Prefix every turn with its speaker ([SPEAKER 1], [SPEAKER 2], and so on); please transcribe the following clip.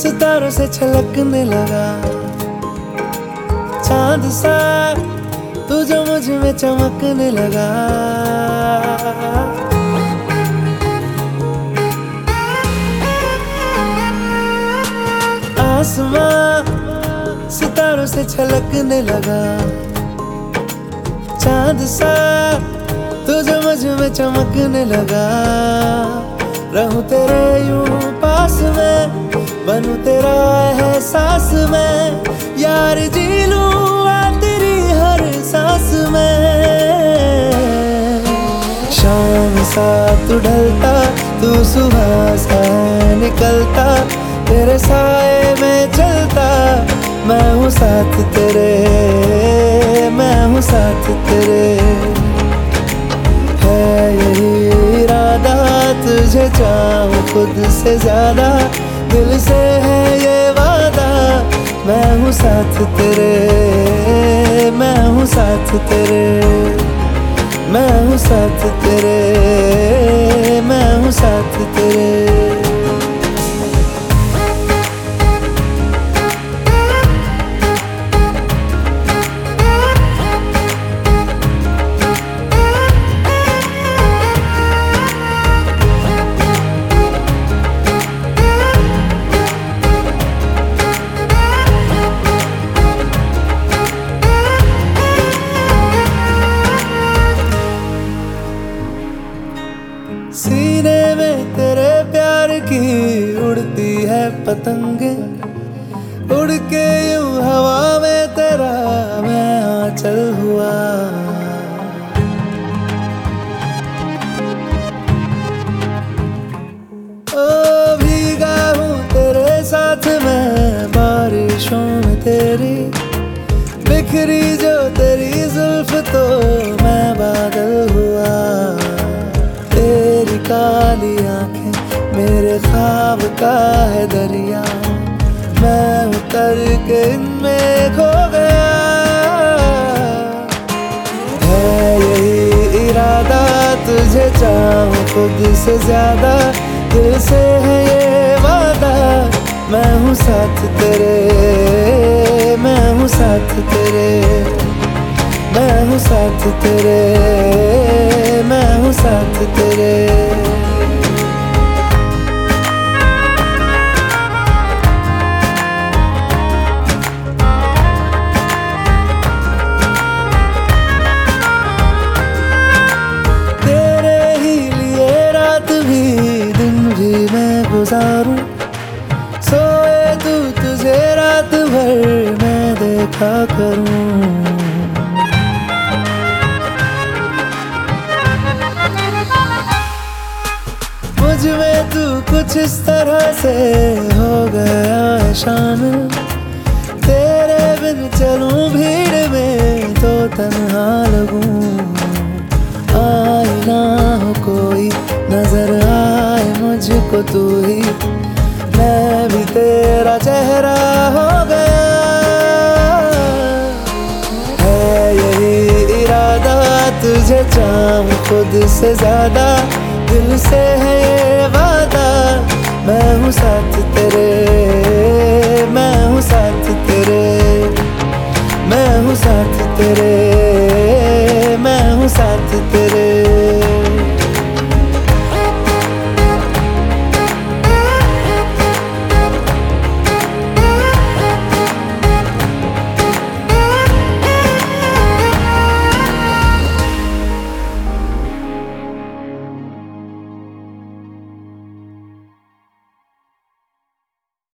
[SPEAKER 1] सितारों से छलकने लगा चांद सा, तू जो मुझ में चमकने लगा। आसमां सितारों से छलकने लगा चांद सा, तू जो मुझ में चमकने लगा। रहूं तेरे यूं पास में, बनूं तेरा एहसास में, यार जी लूं तेरी हर सांस में। शाम सा तू ढलता, तू सुबह सा निकलता, तेरे साए में चलता, मैं हूँ साथ तेरे, मैं हूँ साथ तेरे। है यही इरादा, तुझे चाहूं खुद से ज्यादा, दिल से है ये वादा, मैं हूँ साथ तेरे, मैं हूँ साथ तेरे, मैं हूँ साथ तेरे, मैं हूँ साथ तेरे। सीने में तेरे प्यार की उड़ती है पतंगे, उड़ के यूं हवा में तेरा मैं आंचल हुआ। ओ भीगा हूँ तेरे साथ मैं बारिशों में तेरी, बिखरी जो तेरी जुल्फ तो मैं बादल हुआ। तेरी काली आंखें मेरे ख्वाब का है दरिया, मैं उतर के इनमें खो गया। है यही इरादा, तुझे चाहूं खुद से ज्यादा, दिल से है ये वादा, मैं हूँ साथ तेरे, मैं हूँ साथ तेरे, मैं हूँ साथ तेरे, मैं हूँ साथ तेरे। तेरे ही लिए रात भी दिन भी मैं गुजारूं, सोए तू तुझे रात भर मैं देखा करूं। मुझ में तू कुछ इस तरह से हो गया है शामिल, तेरे बिन चलूं भीड़ में तो तन्हा लगूं। आए ना हो कोई, नजर आए मुझको तू ही, मैं भी तेरा चेहरा हो गया। है यही इरादा, तुझे चाहूं खुद से ज्यादा, दिल से है ये वादा, मैं हूँ साथ तेरे, मैं हूँ साथ तेरे, मैं हूँ साथ तेरे।